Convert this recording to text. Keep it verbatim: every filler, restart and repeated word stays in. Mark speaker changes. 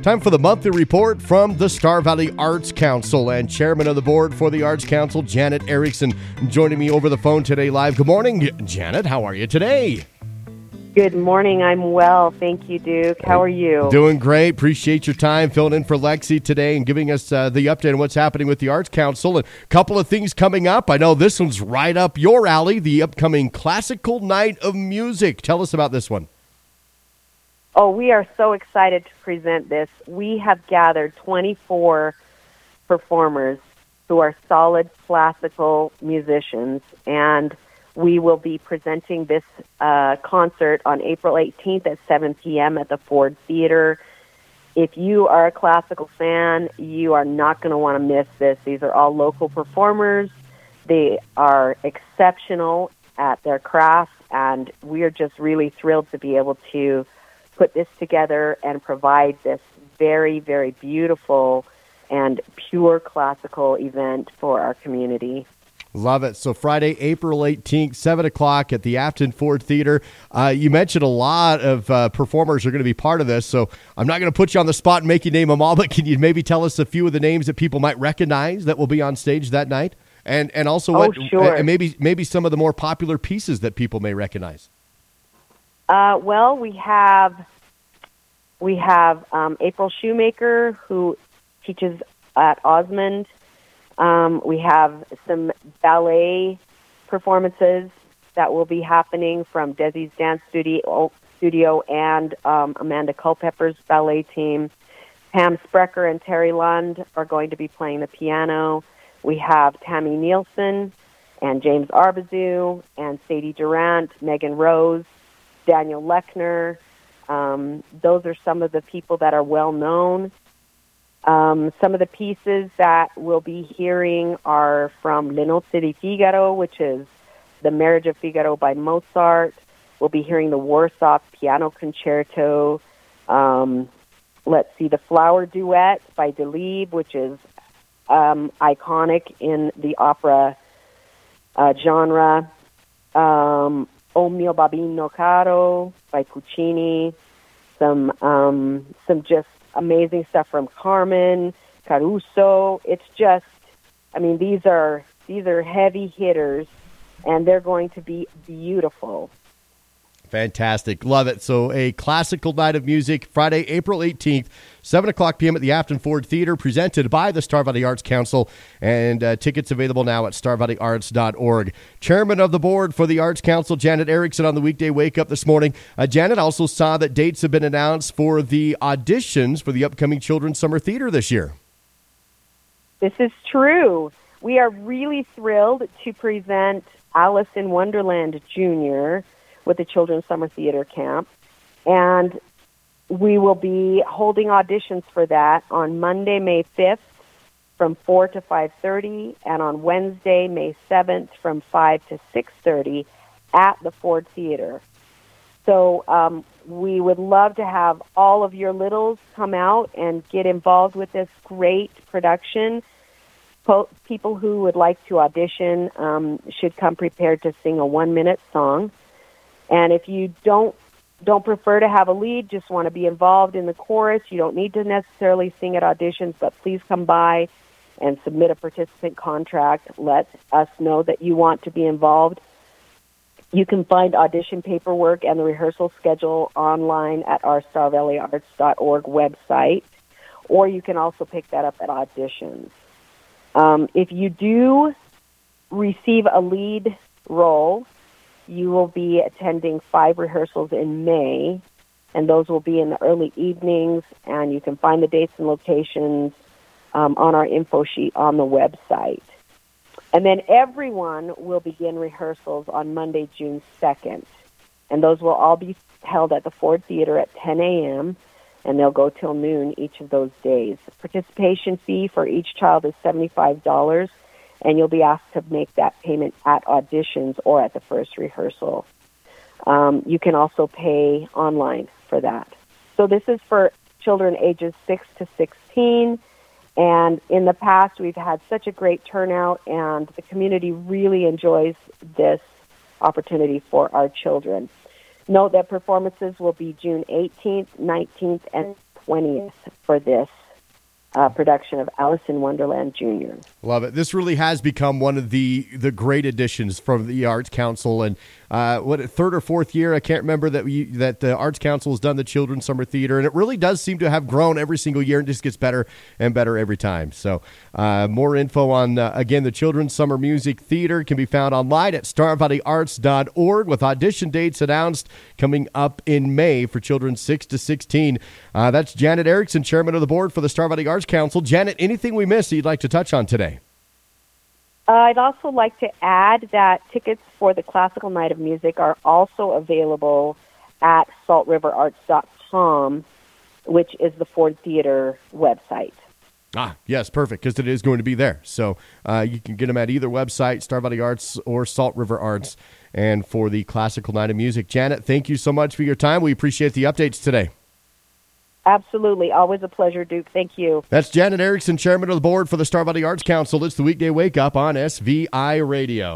Speaker 1: Time for the monthly report from the Star Valley Arts Council, and Chairman of the Board for the Arts Council, Janet Erickson, joining me over the phone today live. Good morning, Janet. How are you today?
Speaker 2: Good morning. I'm well. Thank you, Duke. How are you?
Speaker 1: Doing great. Appreciate your time filling in for Lexi today and giving us uh, the update on what's happening with the Arts Council. And a couple of things coming up. I know this one's right up your alley, the upcoming Classical Night of Music. Tell us about this one.
Speaker 2: Oh, we are so excited to present this. We have gathered twenty-four performers who are solid classical musicians, and we will be presenting this uh, concert on April eighteenth at seven p.m. at the Ford Theater. If you are a classical fan, you are not going to want to miss this. These are all local performers. They are exceptional at their craft, and we are just really thrilled to be able to put this together and provide this very, very beautiful and pure classical event for our community.
Speaker 1: Love it. So Friday, April eighteenth, seven o'clock at the Afton Ford Theater. Uh, you mentioned a lot of uh, performers are going to be part of this, so I'm not going to put you on the spot and make you name them all, but can you maybe tell us a few of the names that people might recognize that will be on stage that night? And and also
Speaker 2: oh,
Speaker 1: what
Speaker 2: sure.
Speaker 1: and maybe maybe some of the more popular pieces that people may recognize.
Speaker 2: Uh, well, we have we have um, April Shoemaker, who teaches at Osmond. Um, we have some ballet performances that will be happening from Desi's Dance Studio, studio and um, Amanda Culpepper's ballet team. Pam Sprecher and Terry Lund are going to be playing the piano. We have Tammy Nielsen and James Arbazu and Sadie Durant, Megan Rose, Daniel Lechner. Um, those are some of the people that are well known. Um, some of the pieces that we'll be hearing are from Le Nozze di Figaro, which is The Marriage of Figaro by Mozart. We'll be hearing the Warsaw Piano Concerto. Um, let's see, The Flower Duet by Delibes, which is um, iconic in the opera uh, genre. Um, O Mio Babbino Caro by Puccini, some um, some just amazing stuff from Carmen, Caruso. It's just, I mean, these are these are heavy hitters, and they're going to be beautiful.
Speaker 1: Fantastic. Love it. So a classical night of music, Friday, April eighteenth, seven o'clock p.m. at the Afton Ford Theater, presented by the Star Valley Arts Council, and uh, tickets available now at star valley arts dot org. Chairman of the Board for the Arts Council, Janet Erickson, on the weekday Wake Up this morning. Uh, Janet also saw that dates have been announced for the auditions for the upcoming Children's Summer Theater this year.
Speaker 2: This is true. We are really thrilled to present Alice in Wonderland Junior with the Children's Summer Theater Camp. And we will be holding auditions for that on Monday, May fifth from four to five thirty, and on Wednesday, May seventh from five to six thirty at the Ford Theater. So um, we would love to have all of your littles come out and get involved with this great production. Po- people who would like to audition um, should come prepared to sing a one-minute song. And if you don't don't prefer to have a lead, just want to be involved in the chorus, you don't need to necessarily sing at auditions, but please come by and submit a participant contract. Let us know that you want to be involved. You can find audition paperwork and the rehearsal schedule online at our star valley arts dot org website, or you can also pick that up at auditions. Um, if you do receive a lead role, you will be attending five rehearsals in May, and those will be in the early evenings, and you can find the dates and locations um, on our info sheet on the website. And then everyone will begin rehearsals on Monday, June second, and those will all be held at the Ford Theater at ten a.m., and they'll go till noon each of those days. Participation fee for each child is seventy-five dollars, and you'll be asked to make that payment at auditions or at the first rehearsal. Um, you can also pay online for that. So this is for children ages six to sixteen, and in the past we've had such a great turnout, and the community really enjoys this opportunity for our children. Note that performances will be June eighteenth, nineteenth, and twentieth for this uh, production of Alice in Wonderland Junior
Speaker 1: Love it. This really has become one of the the great additions from the Arts Council, and uh, what third or fourth year I can't remember that we that the Arts Council has done the Children's Summer Theater, and it really does seem to have grown every single year and just gets better and better every time. So, uh, more info on uh, again the Children's Summer Music Theater can be found online at star valley arts dot org, with audition dates announced coming up in May for children six to sixteen. Uh, that's Janet Erickson, chairman of the board for the Star Valley Arts Council. Janet, anything we missed that you'd like to touch on today?
Speaker 2: Uh, I'd also like to add that tickets for the Classical Night of Music are also available at salt river arts dot com, which is the Ford Theater website.
Speaker 1: Ah, yes, perfect, because it is going to be there. So uh, you can get them at either website, Star Valley Arts or Salt River Arts, and for the Classical Night of Music. Janet, thank you so much for your time. We appreciate the updates today.
Speaker 2: Absolutely. Always a pleasure, Duke. Thank you.
Speaker 1: That's Janet Erickson, chairman of the board for the Star Valley Arts Council. It's the Weekday Wake Up on S V I Radio.